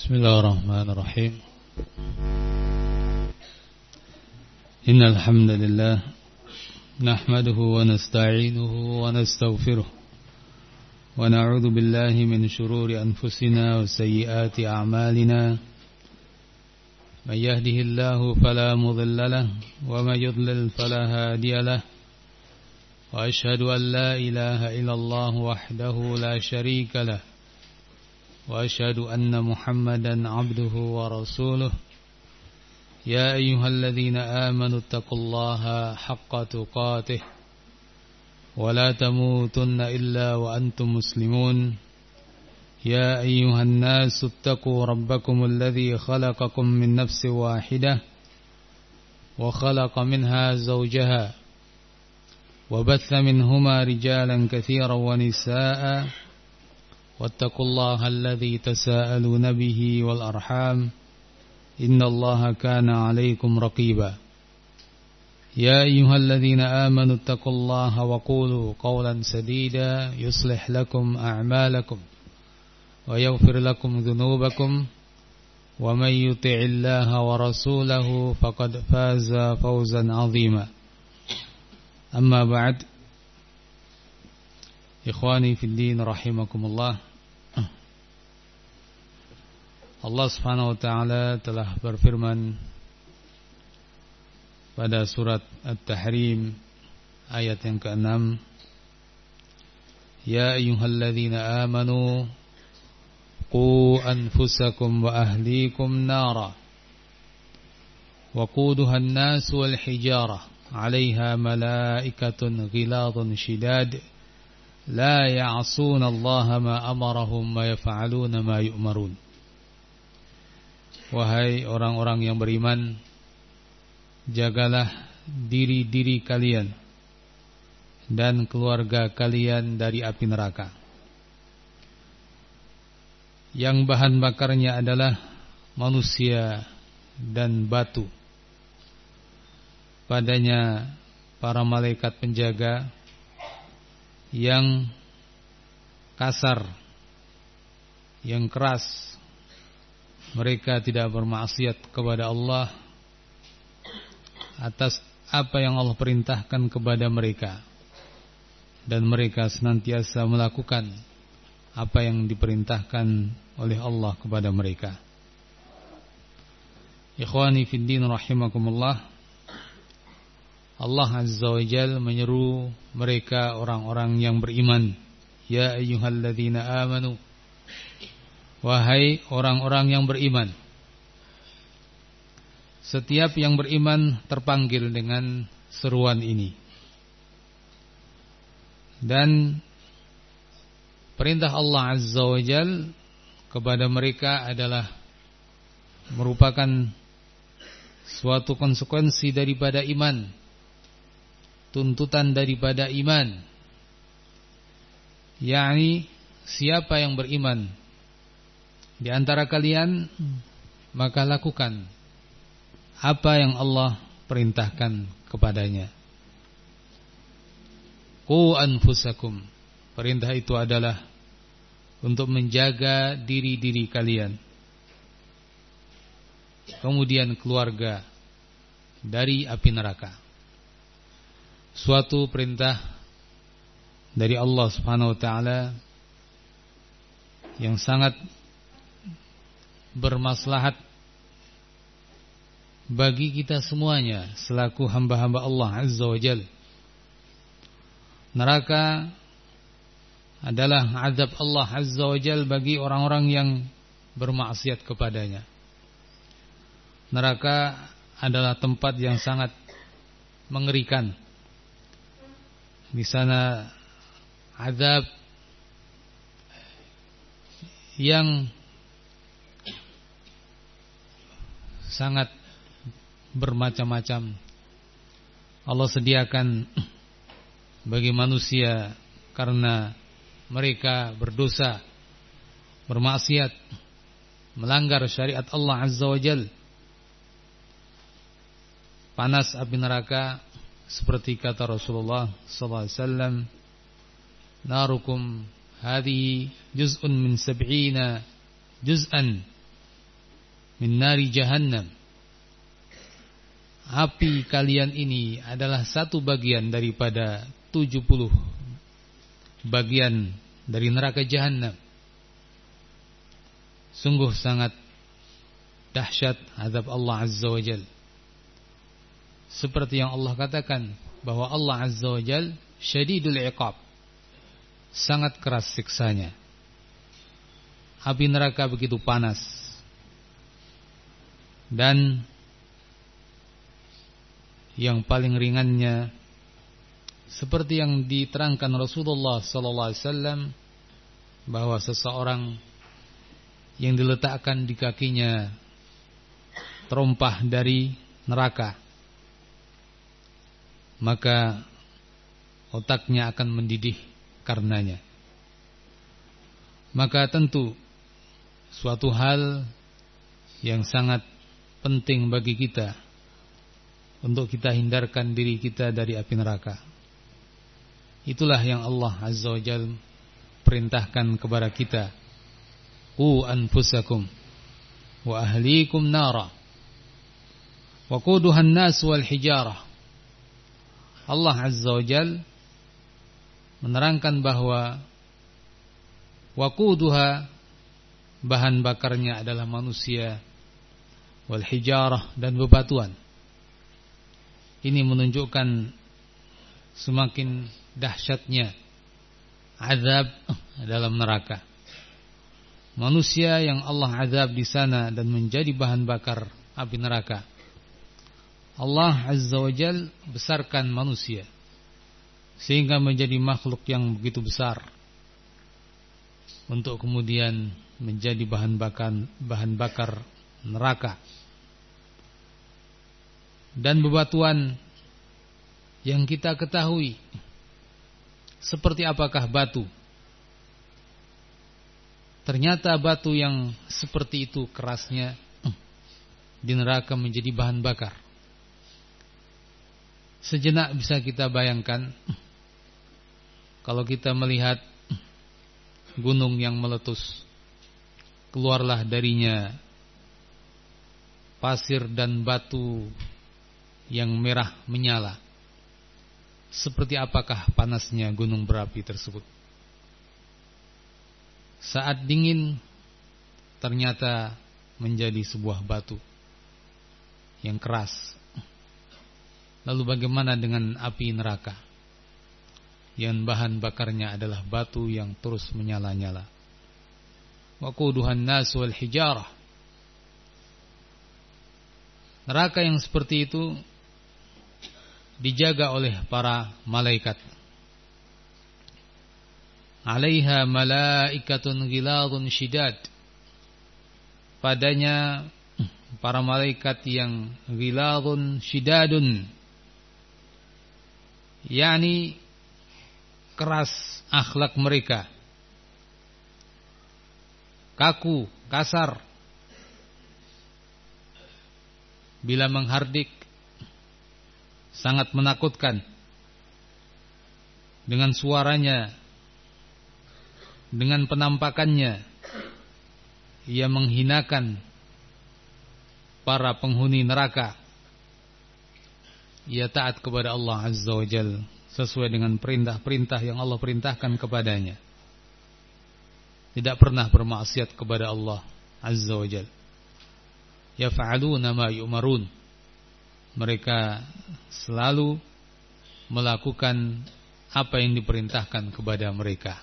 بسم الله الرحمن الرحيم إن الحمد لله نحمده ونستعينه ونستغفره ونعوذ بالله من شرور أنفسنا وسيئات أعمالنا من يهده الله فلا مضل له ومن يضلل فلا هادي له وأشهد أن لا إله إلا الله وحده لا شريك له وأشهد أن محمدا عبده ورسوله يا أيها الذين آمنوا اتقوا الله حق تقاته ولا تموتن إلا وأنتم مسلمون يا أيها الناس اتقوا ربكم الذي خلقكم من نفس واحدة وخلق منها زوجها وبث منهما رجالا كثيرا ونساء واتقوا الله الذي تساءلون به والأرحام إن الله كان عليكم رقيبا يا أيها الذين آمنوا اتقوا الله وقولوا قولا سديدا يصلح لكم أعمالكم ويغفر لكم ذنوبكم ومن يطع الله ورسوله فقد فاز فوزا عظيما أما بعد Ikhwani fid din rahimakumullah. Allah Subhanahu wa taala telah berfirman pada surat At-Tahrim ayat yang ke-6, Ya ayyuhalladzina amanu qu anfusakum wa ahlikum nara waquduha an-nas wal hijarah 'alaiha malaikatun ghiladun shidad La ya'asuna Allah ma amarahum wa yaf'aluna ma yu'marun. Wahai orang-orang yang beriman, jagalah diri-diri kalian dan keluarga kalian dari api neraka, yang bahan bakarnya adalah manusia dan batu. Padanya para malaikat penjaga yang kasar, yang keras. Mereka tidak bermaksiat kepada Allah atas apa yang Allah perintahkan kepada mereka, dan mereka senantiasa melakukan apa yang diperintahkan oleh Allah kepada mereka. Ikhwani fid din rahimakumullah. Allah Azza wa Jalla menyeru mereka orang-orang yang beriman, Ya ayyuhalladzina amanu, wahai orang-orang yang beriman. Setiap yang beriman terpanggil dengan seruan ini. Dan perintah Allah Azza wa Jalla kepada mereka adalah merupakan suatu konsekuensi daripada iman, tuntutan daripada iman, yakni siapa yang beriman di antara kalian, maka lakukan apa yang Allah perintahkan kepadanya. Qu anfusakum, perintah itu adalah untuk menjaga diri-diri kalian, kemudian keluarga dari api neraka. Suatu perintah dari Allah Subhanahu wa taala yang sangat bermaslahat bagi kita semuanya selaku hamba-hamba Allah Azza wa Jalla. Neraka adalah azab Allah Azza wa Jalla bagi orang-orang yang bermaksiat kepadanya. Neraka adalah tempat yang sangat mengerikan. Di sana azab yang sangat bermacam-macam Allah sediakan bagi manusia karena mereka berdosa, bermaksiat, melanggar syariat Allah Azza wa Jalla. Panas api neraka seperti kata Rasulullah sallallahu alaihi wasallam, narukum hadhihi juz'un min 70 juz'an min nari jahannam. Api kalian ini adalah satu bagian daripada 70 bagian dari neraka jahannam. Sungguh sangat dahsyat azab Allah Azza wa Jal. Seperti yang Allah katakan bahwa Allah Azza wa Jal syadidul iqab, sangat keras siksanya. Api neraka begitu panas. Dan yang paling ringannya, seperti yang diterangkan Rasulullah sallallahu alaihi wasallam, bahwa seseorang yang diletakkan di kakinya terompah dari neraka, maka otaknya akan mendidih karenanya. Maka tentu suatu hal yang sangat penting bagi kita untuk kita hindarkan diri kita dari api neraka. Itulah yang Allah Azza wa Jalla perintahkan kepada kita, qu anfusakum wa ahlikum nara waquduhan nas wal hijarah. Allah Azza wa Jalla menerangkan bahwa waquduha, bahan bakarnya adalah manusia, wal hijarah, dan bebatuan. Ini menunjukkan semakin dahsyatnya azab dalam neraka. Manusia yang Allah azab di sana dan menjadi bahan bakar api neraka. Allah Azza wa Jal besarkan manusia sehingga menjadi makhluk yang begitu besar untuk kemudian menjadi bahan bakar neraka. Dan bebatuan yang kita ketahui, seperti apakah batu? Ternyata batu yang seperti itu kerasnya di neraka menjadi bahan bakar. Sejenak bisa kita bayangkan kalau kita melihat gunung yang meletus, keluarlah darinya pasir dan batu yang merah menyala. Seperti apakah panasnya gunung berapi tersebut? Saat dingin ternyata menjadi sebuah batu yang keras. Lalu bagaimana dengan api neraka yang bahan bakarnya adalah batu yang terus menyala-nyala? Waquduhan nas wal hijarah. Neraka yang seperti itu dijaga oleh para malaikat. Alaiha malaikatun ghiladun syidad. Padanya para malaikat yang ghiladun syidadun, yakni keras akhlak mereka, kaku, kasar. Bila menghardik sangat menakutkan. Dengan suaranya, dengan penampakannya, ia menghinakan para penghuni neraka. Ia taat kepada Allah Azza wa Jalla sesuai dengan perintah-perintah yang Allah perintahkan kepadanya. Tidak pernah bermaksiat kepada Allah Azza wa Jalla. Yaf'aluna ma yu'marun. Mereka selalu melakukan apa yang diperintahkan kepada mereka.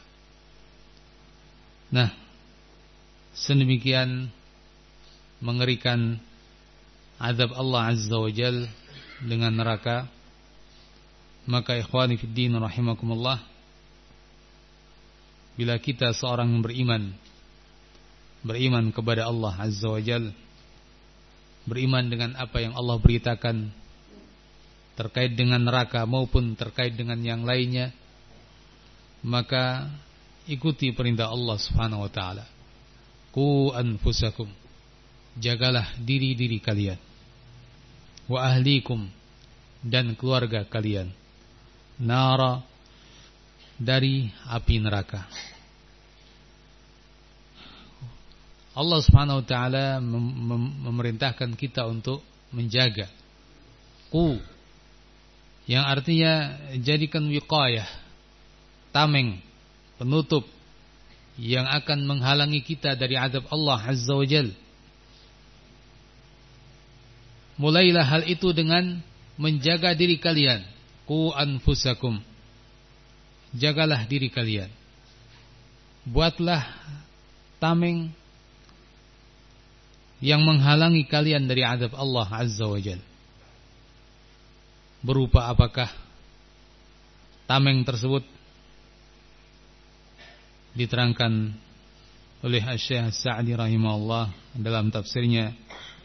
Nah, sedemikian mengerikan azab Allah Azza wa Jal dengan neraka. Maka ikhwani fid din rahimakumullah, bila kita seorang yang beriman kepada Allah Azza wa Jal, beriman dengan apa yang Allah beritakan terkait dengan neraka maupun terkait dengan yang lainnya, maka ikuti perintah Allah Subhanahu wa taala. Qu anfusakum, jagalah diri-diri kalian, wa ahlikum, dan keluarga kalian, nara, dari api neraka. Allah Subhanahu wa taala memerintahkan kita untuk menjaga. Qu, yang artinya jadikan wiqayah, tameng, penutup yang akan menghalangi kita dari azab Allah Azza wa Jalla. Mulailah hal itu dengan menjaga diri kalian. Qu anfusakum, jagalah diri kalian. Buatlah tameng yang menghalangi kalian dari azab Allah Azza wa Jalla. Berupa apakah tameng tersebut? Diterangkan oleh Asy-Syaikh As-Sa'di rahimahullah dalam tafsirnya,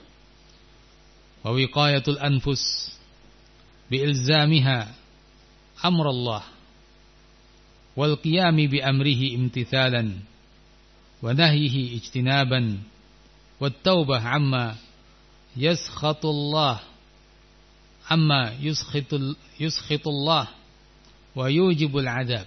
wa wiqayatul anfus biilzamiha amrullah wal qiyami bi amrihi imtithalan wa nahyihi ijtinaban wat taubah amma yaskhatullah amma yuskhitullah wa yujibul adab.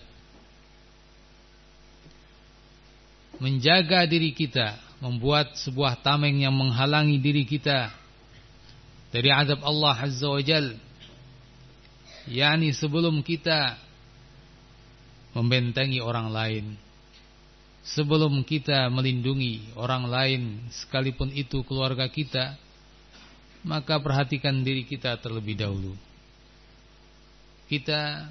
Menjaga diri kita, membuat sebuah tameng yang menghalangi diri kita dari azab Allah Azza wa Jal. Yani sebelum kita membentengi orang lain, sebelum kita melindungi orang lain, sekalipun itu keluarga kita, maka perhatikan diri kita terlebih dahulu. Kita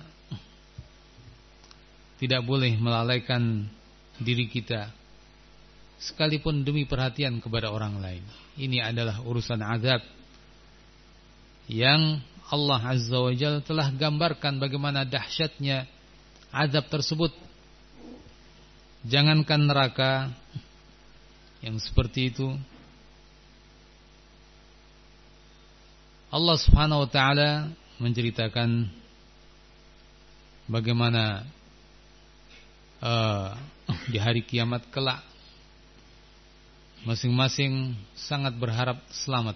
tidak boleh melalaikan diri kita, sekalipun demi perhatian kepada orang lain. Ini adalah urusan azab yang Allah Azza wa Jalla telah gambarkan bagaimana dahsyatnya azab tersebut. Jangankan neraka yang seperti itu, Allah Subhanahu wa taala menceritakan bagaimana di hari kiamat kelak masing-masing sangat berharap selamat.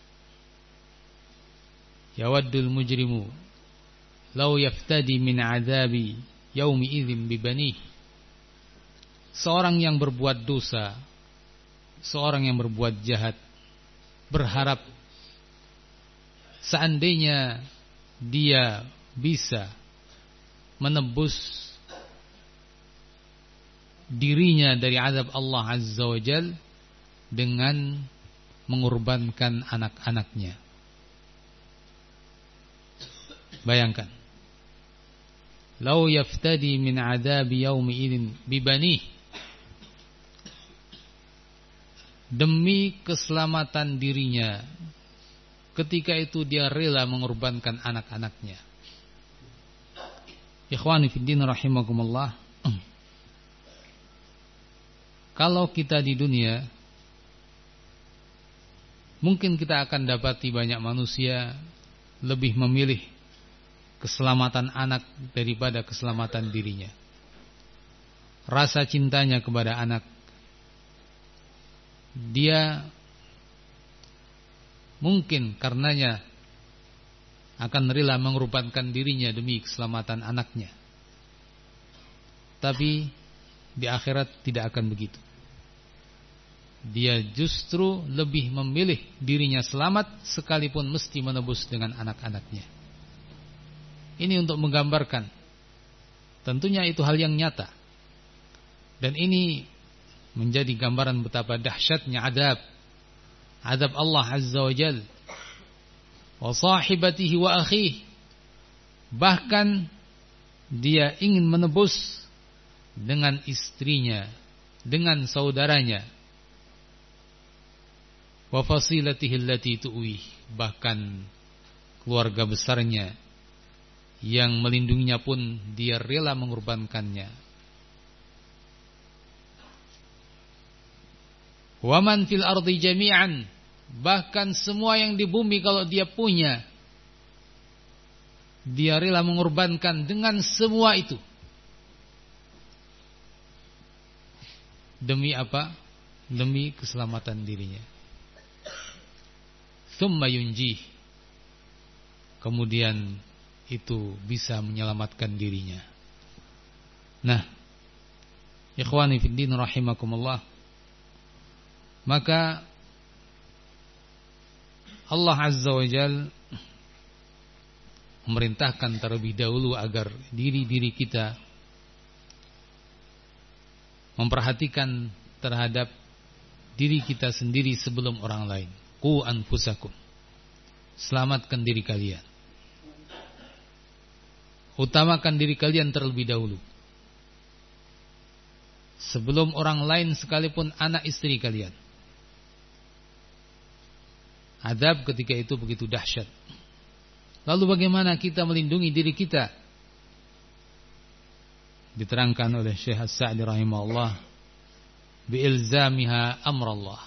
Yawaddul mujrimu law yaftadi min adzabi yaumi idzin bibanih. Seorang yang berbuat dosa, seorang yang berbuat jahat, berharap seandainya dia bisa menebus dirinya dari azab Allah Azza wa Jal dengan mengorbankan anak-anaknya. Bayangkan, lau yaftadi min adabi yaumi idzin bibanih, demi keselamatan dirinya, ketika itu dia rela mengorbankan anak-anaknya. Ikhwani fiddin rahimakumullah, kalau kita di dunia, mungkin kita akan dapati banyak manusia lebih memilih keselamatan anak daripada keselamatan dirinya. Rasa cintanya kepada anak, dia mungkin karenanya akan rela mengorbankan dirinya demi keselamatan anaknya. Tapi di akhirat tidak akan begitu. Dia justru lebih memilih dirinya selamat sekalipun mesti menebus dengan anak-anaknya. Ini untuk menggambarkan, tentunya itu hal yang nyata. Dan ini menjadi gambaran betapa dahsyatnya azab Allah Azza wa Jal, wa sahibatihi wa akhihi. Bahkan dia ingin menebus dengan istrinya, dengan saudaranya, wa fasilatihi allati tu'wih, bahkan keluarga besarnya yang melindunginya pun dia rela mengorbankannya. Wa man fil ardi jami'an, bahkan semua yang di bumi kalau dia punya, dia rela mengorbankan dengan semua itu. Demi apa? Demi keselamatan dirinya. Tsumma yunjih, kemudian itu bisa menyelamatkan dirinya. Nah, ikhwani fiddin rahimakumullah, Maka Allah Azza wa Jalla memerintahkan terlebih dahulu agar diri-diri kita memperhatikan terhadap diri kita sendiri sebelum orang lain. Qu anfusakum, selamatkan diri kalian. Utamakan diri kalian terlebih dahulu, sebelum orang lain, sekalipun anak istri kalian. Azab ketika itu begitu dahsyat. Lalu bagaimana kita melindungi diri kita? Diterangkan oleh Syekh As-Sa'di rahimahullah, bi'ilzamiha amrallah,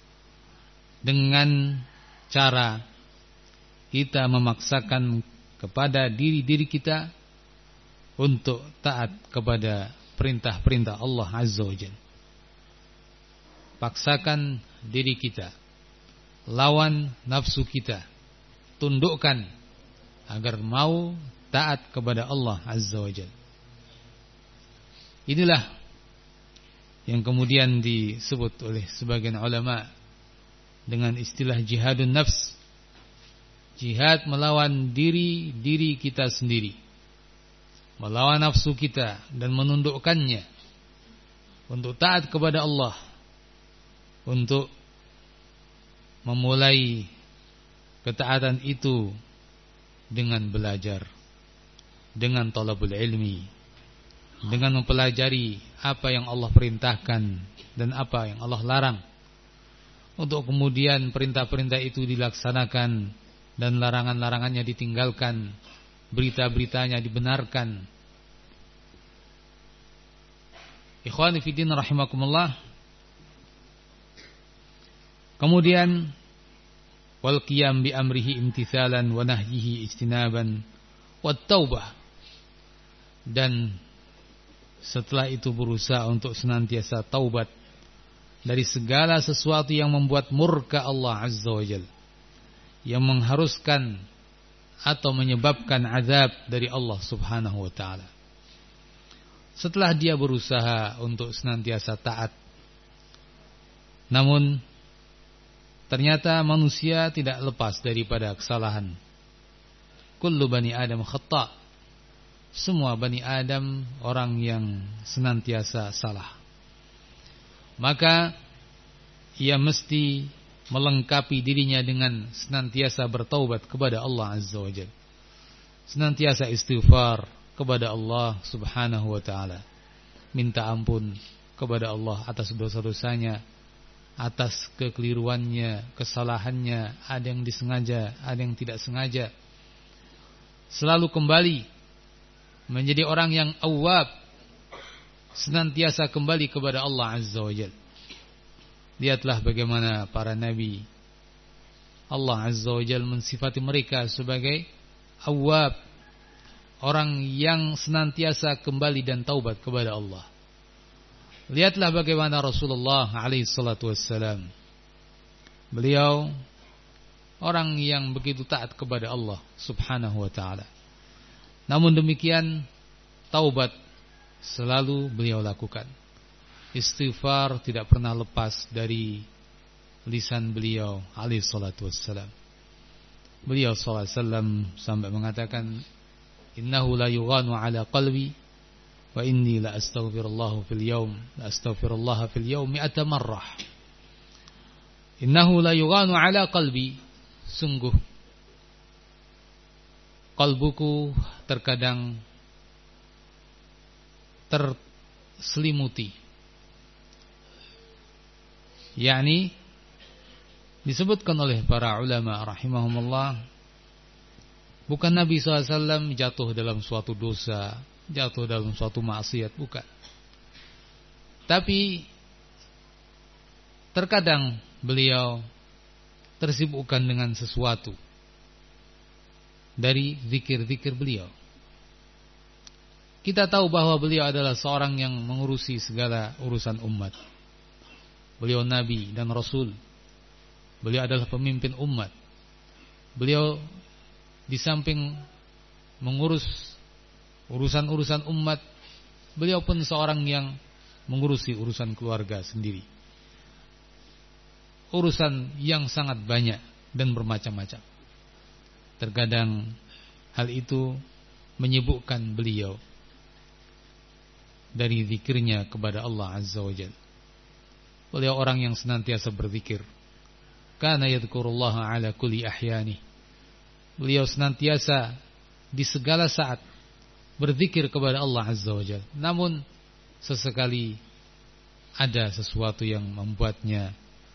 dengan cara kita memaksakan kepada diri-diri kita untuk taat kepada perintah-perintah Allah Azza wa Jalla. Paksakan diri kita, lawan nafsu kita, tundukkan agar mau taat kepada Allah Azza wa Jalla. Inilah yang kemudian disebut oleh sebagian ulama dengan istilah jihadun nafs. Jihad melawan diri kita sendiri, melawan nafsu kita dan menundukkannya untuk taat kepada Allah, untuk memulai ketaatan itu dengan belajar, dengan talabul ilmi, dengan mempelajari apa yang Allah perintahkan dan apa yang Allah larang, untuk kemudian perintah-perintah itu dilaksanakan dan larangan-larangannya ditinggalkan, berita-beritanya dibenarkan. Ikhwani fi din rahimakumullah. Kemudian wal qiyam bi amrihi imtithalan wa nahyihi ijtinaban wat taubah, dan setelah itu berusaha untuk senantiasa taubat dari segala sesuatu yang membuat murka Allah Azza wa Jalla, yang mengharuskan atau menyebabkan azab dari Allah Subhanahu wa ta'ala. Setelah dia berusaha untuk senantiasa taat, namun ternyata manusia tidak lepas daripada kesalahan. Kullu bani Adam khata', semua bani Adam orang yang senantiasa salah. Maka ia mesti melengkapi dirinya dengan senantiasa bertaubat kepada Allah Azza wa Jalla, senantiasa istighfar kepada Allah Subhanahu wa ta'ala, minta ampun kepada Allah atas dosa-dosanya, atas kekeliruannya, kesalahannya, ada yang disengaja, ada yang tidak sengaja. Selalu kembali menjadi orang yang awwab, senantiasa kembali kepada Allah Azza wa Jalla. Lihatlah bagaimana para nabi, Allah Azza wa Jalla mensifati mereka sebagai awwab, orang yang senantiasa kembali dan taubat kepada Allah. Lihatlah bagaimana Rasulullah alaihi salatu wassalam, beliau orang yang begitu taat kepada Allah Subhanahu wa ta'ala. Namun demikian, taubat selalu beliau lakukan. Istighfar tidak pernah lepas dari lisan beliau alaihi salatu wassalam. Beliau sallallahu alaihi wasallam sampai mengatakan, innahu la yughanu ala qalbi wa inni la astaghfirullah fil yawm 100 marrah. Innahu la yughanu ala qalbi, sungguh kalbuku terkadang terselimuti. yakni disebutkan oleh para ulama rahimahumullah, bukan Nabi SAW jatuh dalam suatu dosa, jatuh dalam suatu maksiat, bukan. Tapi terkadang beliau tersibukkan dengan sesuatu dari zikir-zikir beliau. Kita tahu bahwa beliau adalah seorang yang mengurusi segala urusan umat. Beliau Nabi dan Rasul. Beliau adalah pemimpin umat. Beliau di samping mengurus urusan-urusan umat, beliau pun seorang yang mengurusi urusan keluarga sendiri. urusan yang sangat banyak dan bermacam-macam. Terkadang hal itu menyibukkan beliau dari zikirnya kepada Allah Azza wa Jalla. Beliau orang yang senantiasa berzikir. Kana yadhkurullaha ala kulli ahyani. Beliau senantiasa di segala saat berzikir kepada Allah Azza wa Jalla. Namun sesekali ada sesuatu yang membuatnya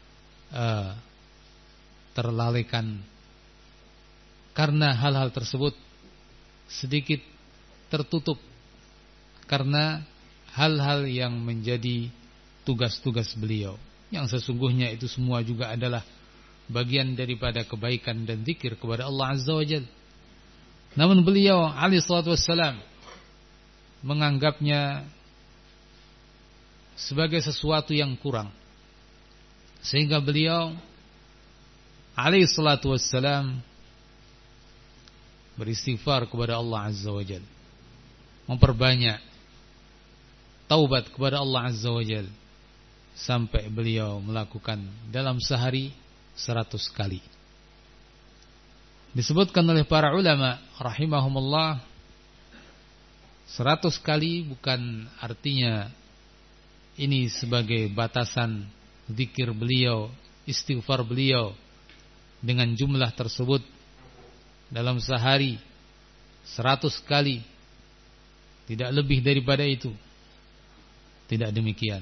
terlalaikan, karena hal-hal tersebut sedikit tertutup karena hal-hal yang menjadi tugas-tugas beliau, yang sesungguhnya itu semua juga adalah bagian daripada kebaikan dan zikir kepada Allah Azza wa Jalla. Namun beliau alaihi salatu wassalam menganggapnya sebagai sesuatu yang kurang, sehingga beliau alaihi salatu wassalam beristighfar kepada Allah Azza wa Jalla, memperbanyak taubat kepada Allah Azza wa Jalla, sampai beliau melakukan dalam sehari 100 kali. Disebutkan oleh para ulama rahimahumullah, 100 kali bukan artinya ini sebagai batasan zikir beliau, istighfar beliau dengan jumlah tersebut dalam sehari 100 kali, tidak lebih daripada itu. Tidak demikian.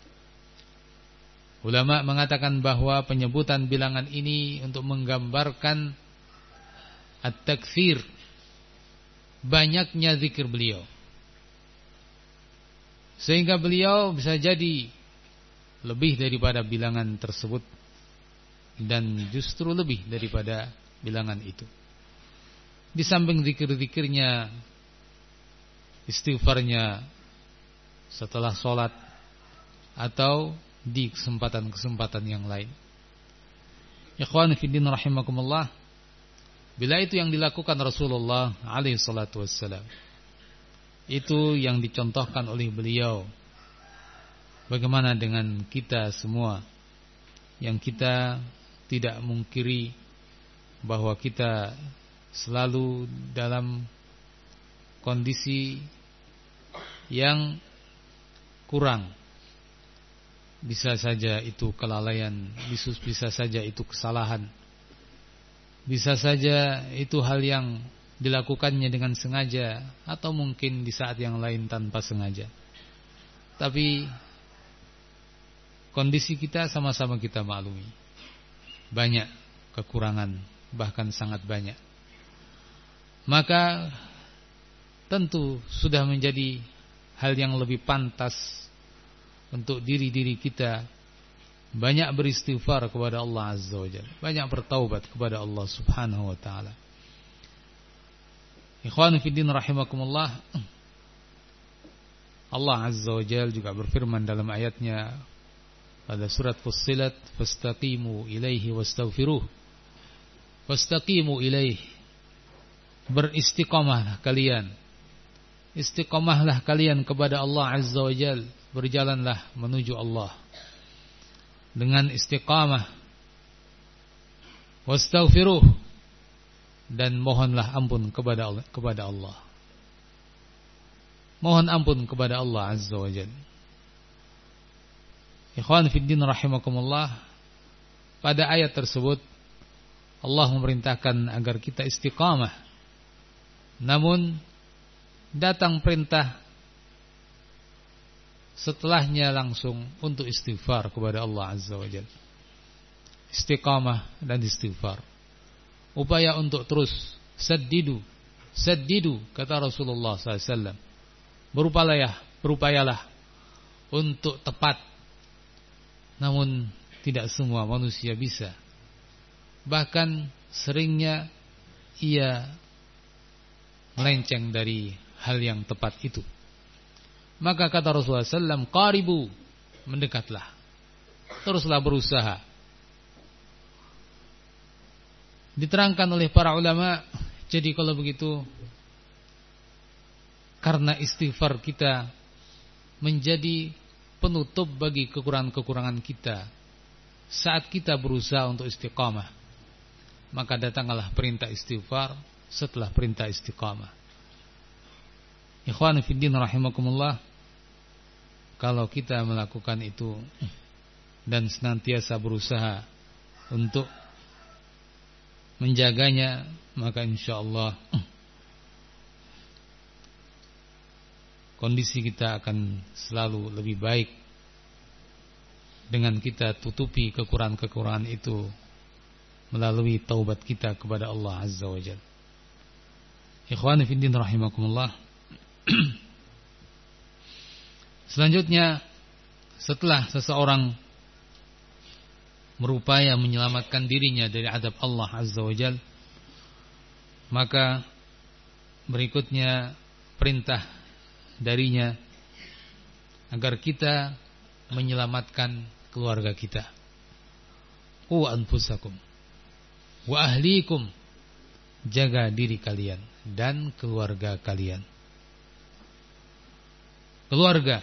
Ulama mengatakan bahwa penyebutan bilangan ini untuk menggambarkan at-takfir, banyaknya zikir beliau, sehingga beliau bisa jadi lebih daripada bilangan tersebut, dan justru lebih daripada bilangan itu. Di samping zikir-zikirnya, istighfarnya setelah sholat atau di kesempatan-kesempatan yang lain. Ikhwan fiddin rahimakumullah, bila itu yang dilakukan Rasulullah alaihi salatu wassalam, itu yang dicontohkan oleh beliau, bagaimana dengan kita semua yang kita tidak mungkiri bahwa kita selalu dalam kondisi yang kurang. Bisa saja itu kelalaian, bisa saja itu kesalahan, bisa saja itu hal yang dilakukannya dengan sengaja, atau mungkin di saat yang lain tanpa sengaja. Tapi kondisi kita sama-sama kita maklumi, banyak kekurangan, bahkan sangat banyak. Maka tentu sudah menjadi hal yang lebih pantas untuk diri-diri kita banyak beristighfar kepada Allah Azza wa Jalla, banyak bertaubat kepada Allah Subhanahu wa ta'ala. Ikhwan fiddin rahimakumullah, Allah Azza wa Jalla juga berfirman dalam ayatnya pada surat Fussilat, fastaqimu ilaihi wastaghfiruh. Fastaqimu ilaihi, beristiqamahlah kalian, istiqamahlah kalian kepada Allah Azza wa Jalla, berjalanlah menuju Allah dengan istiqamah. Wastaghfiruh, dan mohonlah ampun kepada Allah. Mohon ampun kepada Allah Azza wa Jalla. Ikhwan fiddin rahimakumullah, pada ayat tersebut Allah memerintahkan agar kita istiqamah, namun datang perintah setelahnya langsung untuk istighfar kepada Allah Azza wa Jalla. Istiqamah dan istighfar, upaya untuk terus saddidu, kata Rasulullah SAW, berupayalah untuk tepat. Namun tidak semua manusia bisa, bahkan seringnya ia melenceng dari hal yang tepat itu. Maka kata Rasulullah SAW, qaribu, mendekatlah, teruslah berusaha. Diterangkan oleh para ulama, jadi kalau begitu, karena istighfar kita menjadi penutup bagi kekurangan-kekurangan kita, saat kita berusaha untuk istiqamah, maka datanglah perintah istighfar setelah perintah istiqamah. Ikhwan fiddin rahimakumullah, kalau kita melakukan itu dan senantiasa berusaha untuk menjaganya, maka insyaallah kondisi kita akan selalu lebih baik dengan kita tutupi kekurangan-kekurangan itu melalui taubat kita kepada Allah Azza wa Jalla. Ikhwani fiddin rahimakumullah. Selanjutnya, setelah seseorang berupaya menyelamatkan dirinya dari azab Allah Azza wa Jalla, maka berikutnya perintah darinya agar kita menyelamatkan keluarga kita. Qu anfusakum wa ahlikum, jaga diri kalian dan keluarga kalian. Keluarga,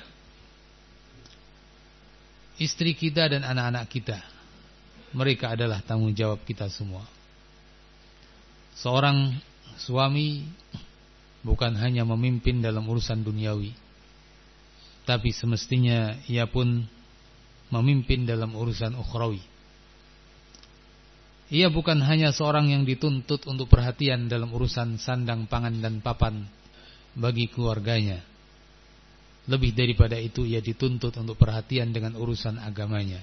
istri kita dan anak-anak kita, mereka adalah tanggung jawab kita semua. Seorang suami bukan hanya memimpin dalam urusan duniawi, tapi semestinya ia pun memimpin dalam urusan ukhrawi. Ia bukan hanya seorang yang dituntut untuk perhatian dalam urusan sandang, pangan, dan papan bagi keluarganya. Lebih daripada itu, ia dituntut untuk perhatian dengan urusan agamanya.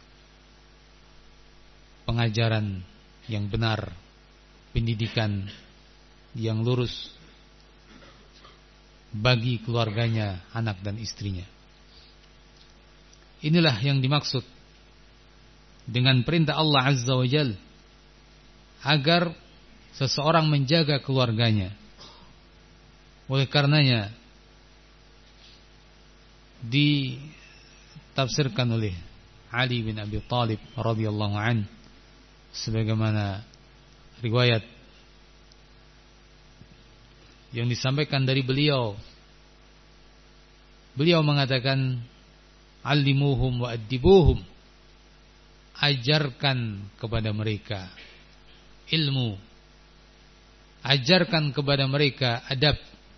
Pengajaran yang benar, pendidikan yang lurus bagi keluarganya, anak dan istrinya. Inilah yang dimaksud dengan perintah Allah Azza wa Jalla agar seseorang menjaga keluarganya. Oleh karenanya ditafsirkan oleh Ali bin Abi Thalib radhiyallahu an, sebagaimana riwayat yang disampaikan dari beliau. Beliau mengatakan, "Allimuhum wa addibuhum." Ajarkan kepada mereka ilmu, ajarkan kepada mereka adab.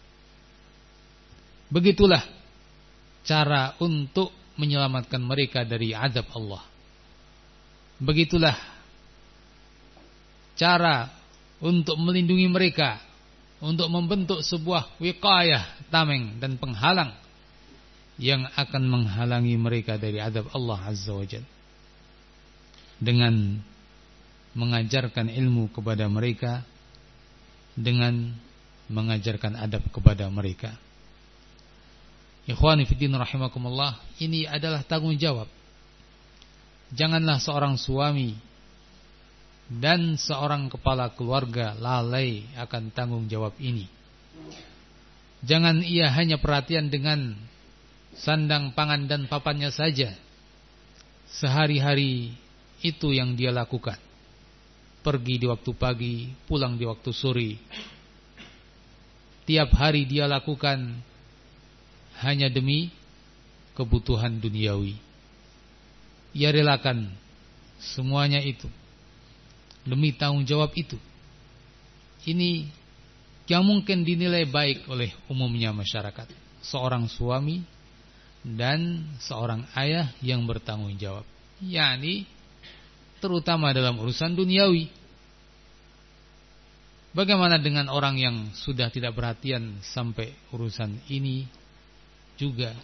Begitulah cara untuk menyelamatkan mereka dari azab Allah. Begitulah cara untuk melindungi mereka, untuk membentuk sebuah wiqayah, tameng dan penghalang yang akan menghalangi mereka dari azab Allah Azza wa Jalla, dengan mengajarkan ilmu kepada mereka, dengan mengajarkan adab kepada mereka. Ikhwani fiddin rahimakumullah, ini adalah tanggung jawab. Janganlah seorang suami dan seorang kepala keluarga lalai akan tanggung jawab ini. Jangan ia hanya perhatian dengan sandang, pangan dan papannya saja. Sehari-hari itu yang dia lakukan. Pergi di waktu pagi, pulang di waktu sore. Tiap hari dia lakukan hanya demi kebutuhan duniawi. Ia relakan semuanya itu demi tanggung jawab itu. Ini yang mungkin dinilai baik oleh umumnya masyarakat. Seorang suami dan seorang ayah yang bertanggung jawab, yakni terutama dalam urusan duniawi. Bagaimana dengan orang yang sudah tidak perhatian sampai urusan ini juga?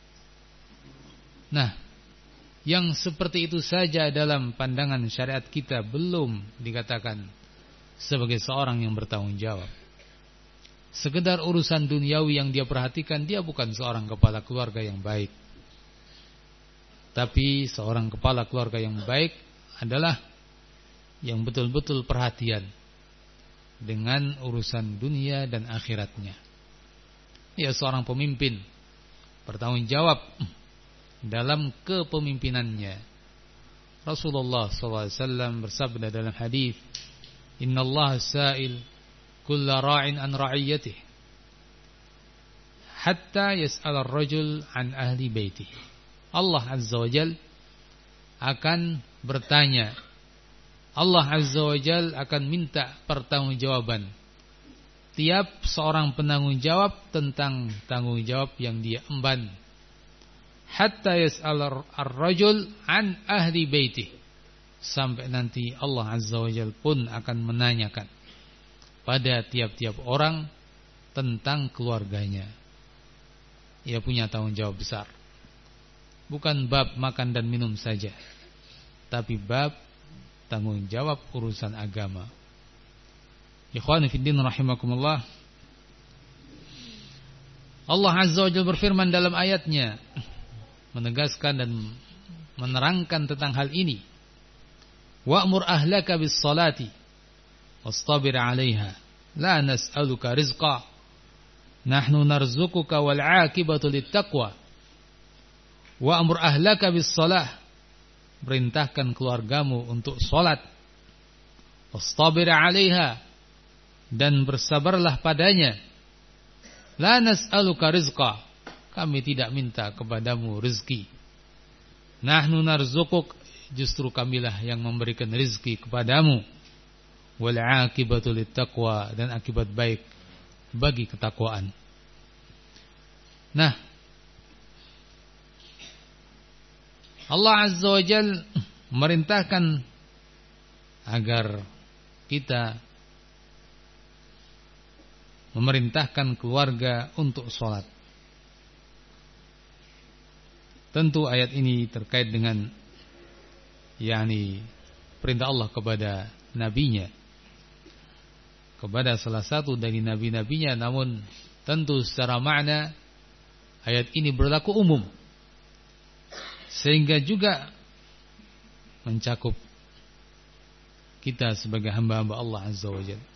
Nah, yang seperti itu saja dalam pandangan syariat kita belum dikatakan sebagai seorang yang bertanggung jawab. Sekedar urusan duniawi yang dia perhatikan, dia bukan seorang kepala keluarga yang baik. Tapi seorang kepala keluarga yang baik adalah yang betul-betul perhatian dengan urusan dunia dan akhiratnya. Ia seorang pemimpin bertanggung jawab dalam kepemimpinannya. Rasulullah SAW bersabda dalam hadis, "Inna Allah sa'il kulla ra'in an ra'iyatihi hatta yas'al ar-rajul an ahli baitihi." Allah Azza wa Jalla akan bertanya. Allah Azza wa Jalla akan minta pertanggungjawaban tiap seorang penanggung jawab tentang tanggung jawab yang dia emban. Hatta yas'al ar-rajul an ahli baitih, sampai nanti Allah Azza wa Jalla pun akan menanyakan pada tiap-tiap orang tentang keluarganya. Ia punya tanggung jawab besar. Bukan bab makan dan minum saja, tapi bab tanggung jawab urusan agama. Ikhwani fi din rahimakumullah. Allah Azza wa Jalla berfirman dalam ayatnya, menegaskan dan menerangkan tentang hal ini. Wa'mur ahlaka bis salati wastabir 'alaiha la nas'aluka rizqa nahnu narzuquka wal 'aqibatu littaqwa. Wa'mur ahlaka bis salah, perintahkan keluargamu untuk salat. Wastabir 'alaiha, dan bersabarlah padanya. La nas'aluka rizqa, kami tidak minta kepadamu rezeki. Nahnu narzuquk, justru kamilah yang memberikan rezeki kepadamu. Wal 'aqibatu littaqwa, dan akibat baik bagi ketakwaan. Nah, Allah Azza wa Jalla memerintahkan agar kita memerintahkan keluarga untuk sholat. Tentu ayat ini terkait dengan perintah Allah kepada nabinya, kepada salah satu dari nabi-nabinya. Namun tentu secara makna ayat ini berlaku umum, sehingga juga mencakup kita sebagai hamba-hamba Allah Azza wa Jalla.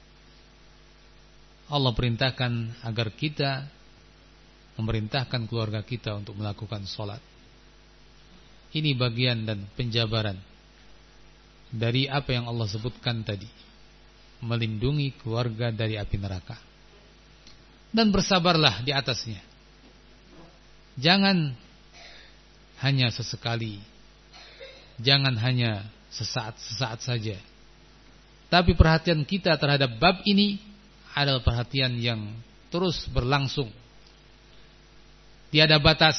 Allah perintahkan agar kita memerintahkan keluarga kita untuk melakukan sholat. Ini bagian dan penjabaran dari apa yang Allah sebutkan tadi, melindungi keluarga dari api neraka. Dan bersabarlah di atasnya. Jangan hanya sesekali, jangan hanya sesaat-sesaat saja, tapi perhatian kita terhadap bab ini adalah perhatian yang terus berlangsung, tiada batas,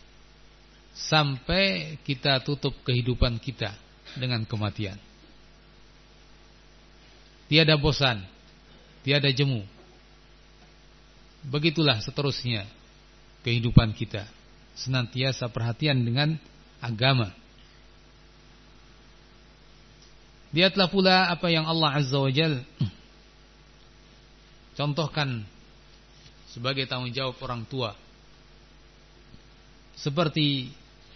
sampai kita tutup kehidupan kita dengan kematian. Tiada bosan, tiada jemu. Begitulah seterusnya kehidupan kita, senantiasa perhatian dengan agama. Lihatlah pula apa yang Allah Azza wa Jalla contohkan sebagai tanggung jawab orang tua, seperti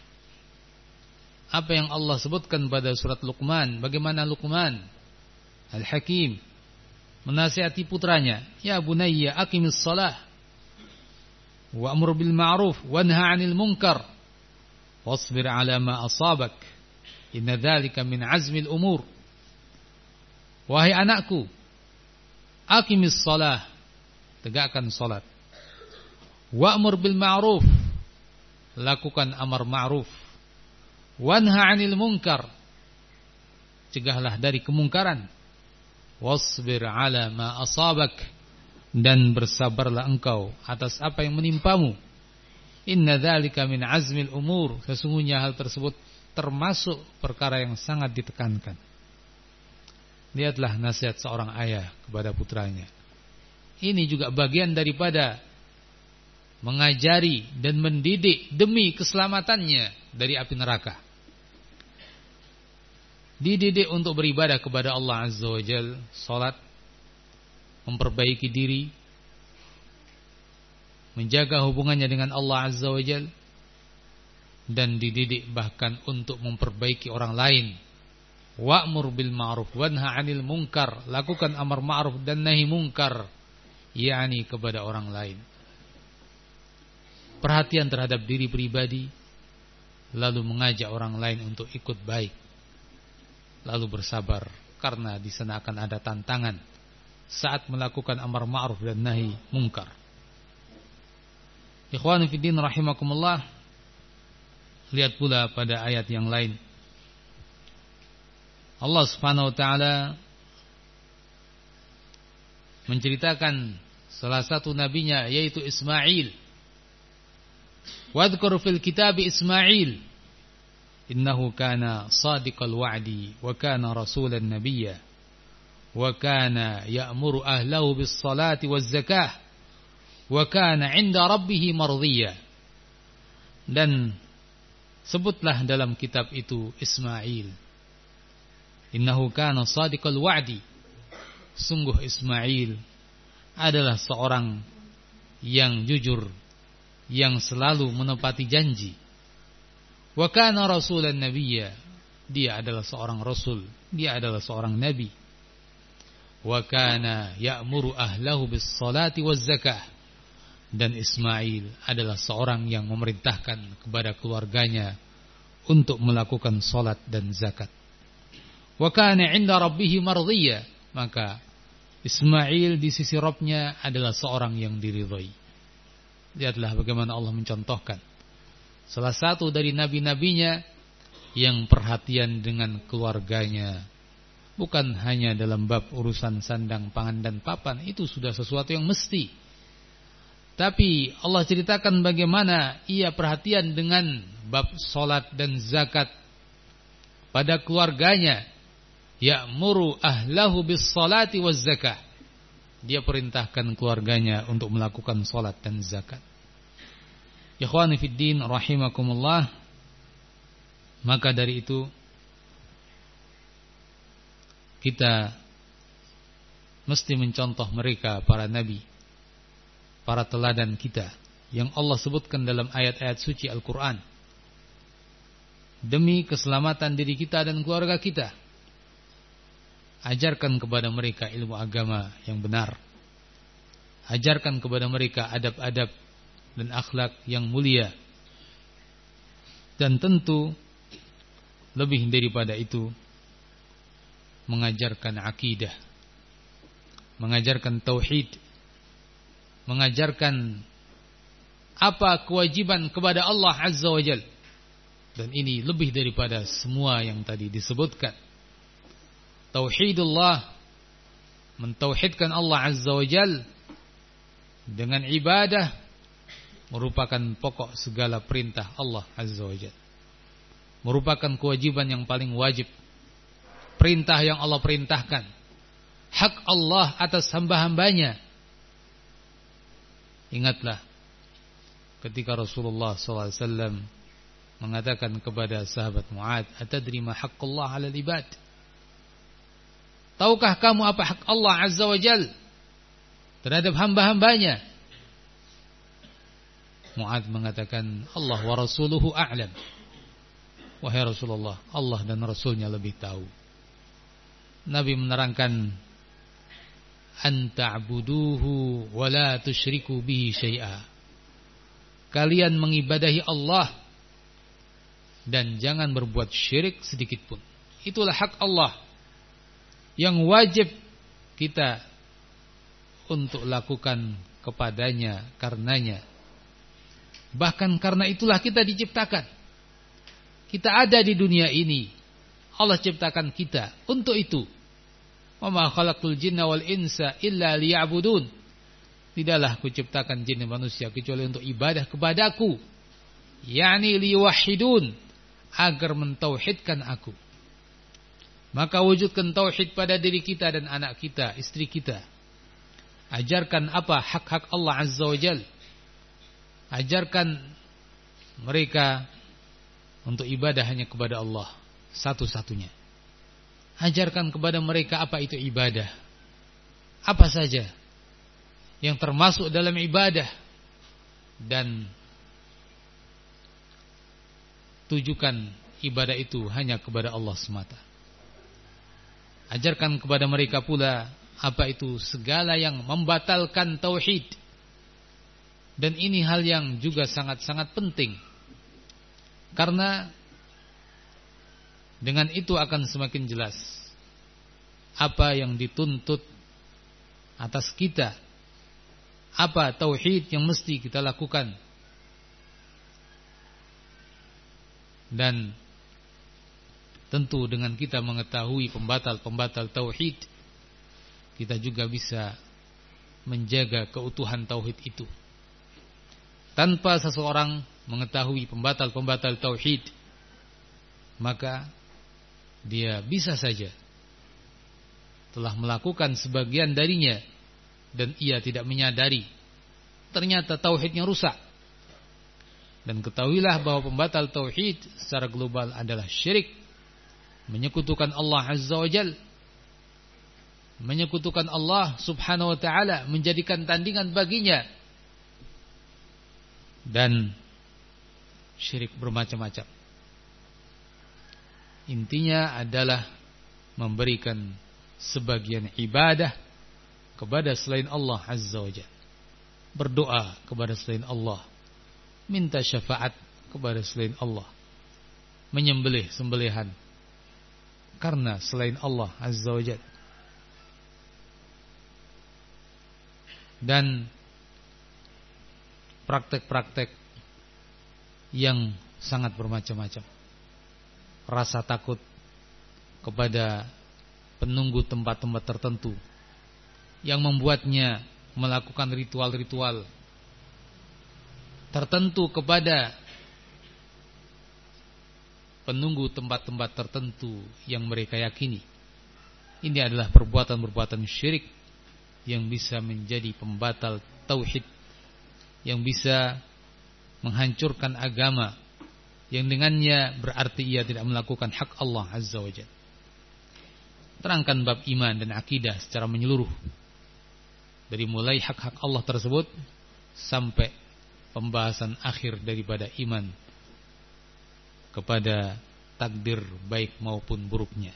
apa yang Allah sebutkan pada surat Luqman. Bagaimana Luqman Al-Hakim menasihati putranya, ya bunayya aqimis shalah wa'mur bil ma'ruf wanha 'anil munkar wasbir 'ala ma asabak inna dzalika min 'azmil umur. Wahai anakku, aqimis shalah, tegakkan salat. Wa'mur bil ma'ruf, lakukan amar ma'ruf. Wanha 'anil munkar, cegahlah dari kemungkaran. Wasbir 'ala ma asabak, dan bersabarlah engkau atas apa yang menimpamu. Inna dzalika min 'azmil umur, sesungguhnya hal tersebut termasuk perkara yang sangat ditekankan. Lihatlah nasihat seorang ayah kepada putranya. Ini juga bagian daripada mengajari dan mendidik demi keselamatannya dari api neraka. Dididik untuk beribadah kepada Allah Azza wa Jalla, salat, memperbaiki diri, menjaga hubungannya dengan Allah Azza wa Jalla, dan dididik bahkan untuk memperbaiki orang lain. Wa'mur bil ma'ruf wanha 'anil munkar, lakukan amar ma'ruf dan nahi munkar, yakni kepada orang lain. Perhatian terhadap diri pribadi, lalu mengajak orang lain untuk ikut baik, lalu bersabar karena di sana akan ada tantangan saat melakukan amar ma'ruf dan nahi munkar. Ikhwani fi din rahimakumullah, lihat pula pada ayat yang lain Allah Subhanahu wa taala menceritakan salah satu nabinya yaitu Ismail. Wadhkur fil kitab Ismail innahu kana shadiqal wa'di wa kana rasulan nabiyya wa kana ya'muru ahlahu bis salati waz zakah wa kana 'inda rabbih mardiyya. Dan sebutlah dalam kitab itu Ismail. Innahu kana shadiqal wa'di. Sungguh Ismail adalah seorang yang jujur, yang selalu menepati janji. Wa kana rasulan nabiyya. Dia adalah seorang rasul, dia adalah seorang nabi. Wa kana ya'muru ahlahu bis salati waz zakah. Dan Ismail adalah seorang yang memerintahkan kepada keluarganya untuk melakukan salat dan zakat. Wa kana 'inda rabbih mardiyya. Maka Ismail di sisi Rabb-nya adalah seorang yang diridhai. Lihatlah bagaimana Allah mencontohkan salah satu dari nabi-nabinya yang perhatian dengan keluarganya. Bukan hanya dalam bab urusan sandang, pangan dan papan, itu sudah sesuatu yang mesti. Tapi Allah ceritakan bagaimana ia perhatian dengan bab salat dan zakat pada keluarganya. Ya'muru ahlahu bis salati waz zakah. Dia perintahkan keluarganya untuk melakukan salat dan zakat. Ikhwani fid din rahimakumullah. Maka dari itu kita mesti mencontoh mereka, para nabi, para teladan kita yang Allah sebutkan dalam ayat-ayat suci Al-Quran, demi keselamatan diri kita dan keluarga kita. Ajarkan kepada mereka ilmu agama yang benar. Ajarkan kepada mereka adab-adab dan akhlak yang mulia. Dan tentu lebih daripada itu, mengajarkan akidah, mengajarkan tauhid, mengajarkan apa kewajiban kepada Allah Azza wa Jalla. Dan ini lebih daripada semua yang tadi disebutkan. Tauhidullah, mentauhidkan Allah Azza wa Jalla dengan ibadah, merupakan pokok segala perintah Allah Azza wa Jalla. Merupakan kewajiban yang paling wajib. Perintah yang Allah perintahkan. Hak Allah atas hamba-hambanya. Ingatlah ketika Rasulullah SAW mengatakan kepada sahabat Mu'adz, "Atadri ma haqqullah 'alal ibad?" Tahukah kamu apa hak Allah Azza wa Jalla terhadap hamba-hambanya? Mu'adz mengatakan, Allah wa rasuluhu a'lam. Wahai Rasulullah, Allah dan Rasulnya lebih tahu. Nabi menerangkan, an ta'buduhu wa la tusyriku bihi syai'a. Kalian mengibadahi Allah dan jangan berbuat syirik sedikit pun. Itulah hak Allah yang wajib kita untuk lakukan kepadanya, karenanya. Bahkan karena itulah kita diciptakan. Kita ada di dunia ini. Allah ciptakan kita untuk itu. Wa ma khalaqtul jinna wal insa illa liya'budun. Tidaklah kuciptakan jin dan manusia kecuali untuk ibadah kepadaku. Yani liyuwahhidun, agar mentauhidkan aku. Maka wujudkan tauhid pada diri kita dan anak kita, istri kita. Ajarkan apa hak-hak Allah Azza wa Jalla. Ajarkan mereka untuk ibadah hanya kepada Allah satu-satunya. Ajarkan kepada mereka apa itu ibadah. Apa saja yang termasuk dalam ibadah. Dan tujukan ibadah itu hanya kepada Allah semata. Ajarkan kepada mereka pula apa itu segala yang membatalkan tauhid. Dan ini hal yang juga sangat-sangat penting. Karena dengan itu akan semakin jelas apa yang dituntut atas kita. Apa tauhid yang mesti kita lakukan. Dan tentu dengan kita mengetahui pembatal-pembatal tauhid, kita juga bisa menjaga keutuhan tauhid itu. Tanpa seseorang mengetahui pembatal-pembatal tauhid, maka dia bisa saja telah melakukan sebagian darinya dan ia tidak menyadari ternyata tauhidnya rusak. Dan ketahuilah bahwa pembatal tauhid secara global adalah syirik, menyekutukan Allah Azza wa Jalla, menyekutukan Allah Subhanahu wa ta'ala, menjadikan tandingan baginya, dan syirik bermacam-macam. Intinya adalah memberikan sebagian ibadah kepada selain Allah Azza wa Jalla, berdoa kepada selain Allah, minta syafaat kepada selain Allah, menyembelih sembelihan karena selain Allah Azza wa Jalla. Dan praktek-praktek yang sangat bermacam-macam. Rasa takut kepada penunggu tempat-tempat tertentu yang membuatnya melakukan ritual-ritual tertentu kepada penunggu tempat-tempat tertentu yang mereka yakini. Ini adalah perbuatan-perbuatan syirik yang bisa menjadi pembatal tauhid, yang bisa menghancurkan agama, yang dengannya berarti ia tidak melakukan hak Allah Azza wa Jalla. Terangkan bab iman dan akidah secara menyeluruh, dari mulai hak-hak Allah tersebut sampai pembahasan akhir daripada iman kepada takdir baik maupun buruknya.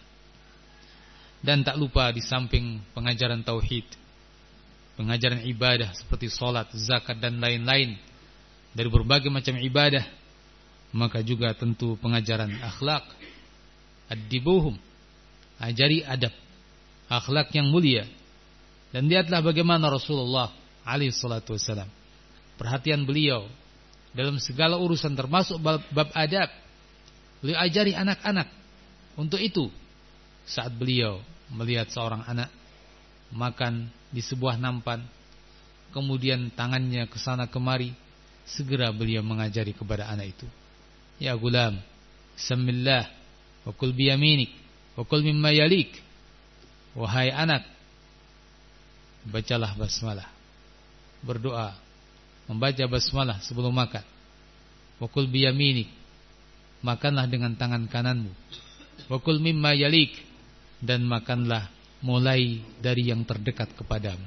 Dan tak lupa di samping pengajaran tauhid, pengajaran ibadah seperti salat, zakat dan lain-lain dari berbagai macam ibadah, maka juga tentu pengajaran akhlak, ad-dibuhum, ajari adab, akhlak yang mulia. Dan lihatlah bagaimana Rasulullah alaihi salatu wasallam, perhatian beliau dalam segala urusan termasuk bab adab. Beliau ajari anak-anak untuk itu. Saat beliau melihat seorang anak makan di sebuah nampan, kemudian tangannya ke sana kemari, segera beliau mengajari kepada anak itu, ya gulam, samillah wa kul biyaminik wa kul mimma yalik. Wahai anak, bacalah basmalah, berdoa, membaca basmalah sebelum makan. Wa kul biyaminik, makanlah dengan tangan kananmu. Wa kul mimma yalik, dan makanlah mulai dari yang terdekat kepadamu.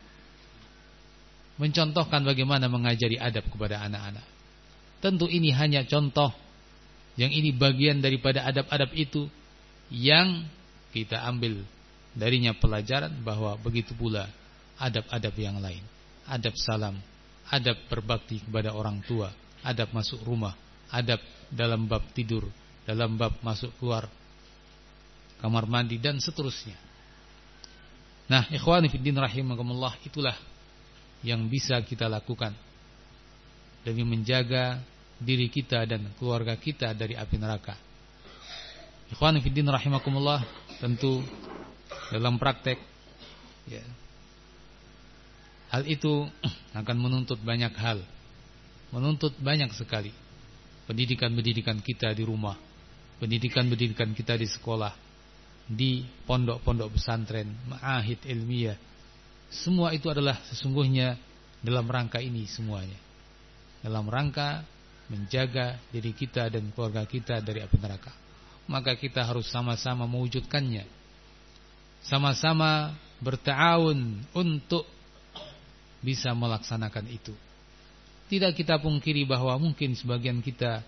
Mencontohkan bagaimana mengajari adab kepada anak-anak. Tentu ini hanya contoh, yang ini bagian daripada adab-adab itu yang kita ambil darinya pelajaran bahwa begitu pula adab-adab yang lain. Adab salam, adab berbakti kepada orang tua, adab masuk rumah, adab dalam bab tidur, dalam bab masuk keluar kamar mandi dan seterusnya. Nah, ikhwani fiddin rahimakumullah, itulah yang bisa kita lakukan demi menjaga diri kita dan keluarga kita dari api neraka. Ikhwani fiddin rahimakumullah, tentu dalam praktek ya, hal itu akan menuntut banyak hal, menuntut banyak sekali. Pendidikan-pendidikan kita di rumah, pendidikan-pendidikan kita di sekolah, di pondok-pondok pesantren, ma'ahid ilmiah, semua itu adalah sesungguhnya dalam rangka ini semuanya, dalam rangka menjaga diri kita dan keluarga kita dari api neraka. Maka kita harus sama-sama mewujudkannya, sama-sama berta'awun untuk bisa melaksanakan itu. Tidak kita pungkiri bahwa mungkin sebagian kita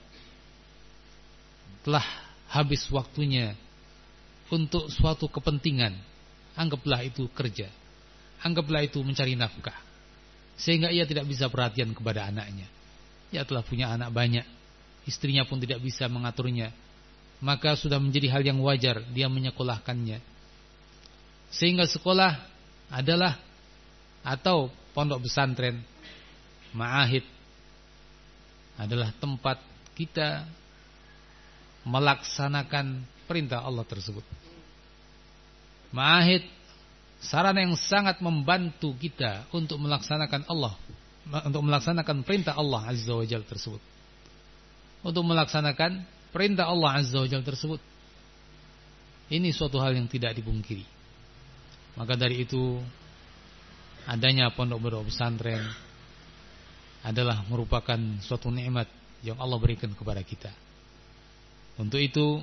telah habis waktunya untuk suatu kepentingan. Anggaplah itu kerja, anggaplah itu mencari nafkah, sehingga ia tidak bisa perhatian kepada anaknya. Ia telah punya anak banyak, istrinya pun tidak bisa mengaturnya, maka sudah menjadi hal yang wajar dia menyekolahkannya. Sehingga sekolah adalah, atau pondok pesantren, ma'ahid, adalah tempat kita melaksanakan perintah Allah tersebut. Ma'ahid, sarana yang sangat membantu kita untuk melaksanakan perintah Allah Azza wa Jalla tersebut. Untuk melaksanakan perintah Allah Azza wa Jalla tersebut. Ini suatu hal yang tidak dipungkiri. Maka dari itu, adanya pondok pesantren adalah merupakan suatu nikmat yang Allah berikan kepada kita. Untuk itu,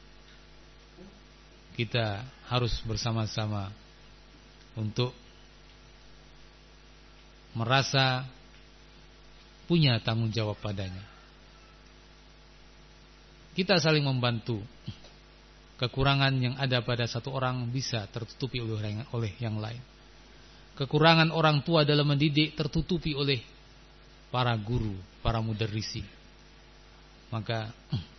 kita harus bersama-sama untuk merasa punya tanggung jawab padanya. Kita saling membantu. Kekurangan yang ada pada satu orang bisa tertutupi oleh yang lain. Kekurangan orang tua dalam mendidik tertutupi oleh para guru, para mudarrisi. Maka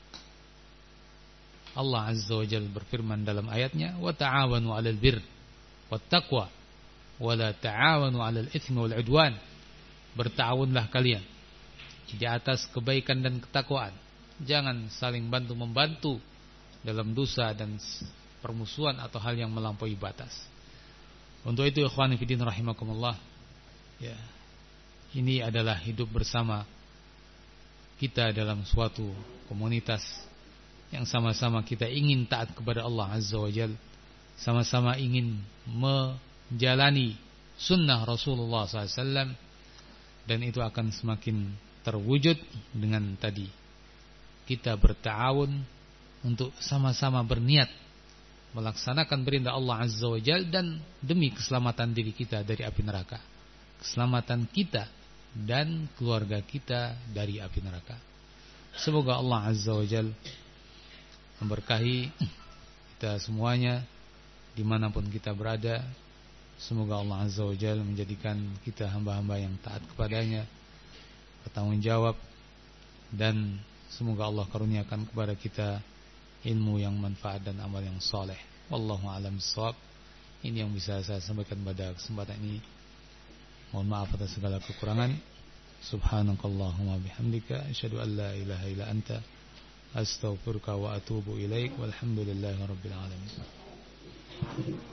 Allah Azza wa Jalla berfirman dalam ayatnya, wa ta'awanu 'alal birri wat taqwa wa la ta'awanu 'alal itsmi wal 'udwan. Bertawunlah kalian di atas kebaikan dan ketakwaan. Jangan saling bantu membantu dalam dosa dan permusuhan atau hal yang melampaui batas. Untuk itu ikhwani fillah rahimakumullah, ya, ini adalah hidup bersama kita dalam suatu komunitas yang sama-sama kita ingin taat kepada Allah Azza wa Jalla, sama-sama ingin menjalani sunnah Rasulullah SAW, dan itu akan semakin terwujud dengan tadi kita berta'awun untuk sama-sama berniat melaksanakan perintah Allah Azza wa Jalla dan demi keselamatan diri kita dari api neraka, keselamatan kita dan keluarga kita dari api neraka. Semoga Allah Azza wa Jalla memberkahi kita semuanya dimanapun kita berada. Semoga Allah Azza wa Jalla menjadikan kita hamba-hamba yang taat kepadanya, bertanggung jawab, dan semoga Allah karuniakan kepada kita ilmu yang manfaat dan amal yang soleh. Wallahu a'lam bishawab. Ini yang bisa saya sampaikan pada kesempatan ini. Mohon maaf atas segala kekurangan. Subhanakallahumma bihamdika asyhadu an la ilaha illa anta astaghfiruka wa atubu ilaik. Walhamdulillahirabbil alamin.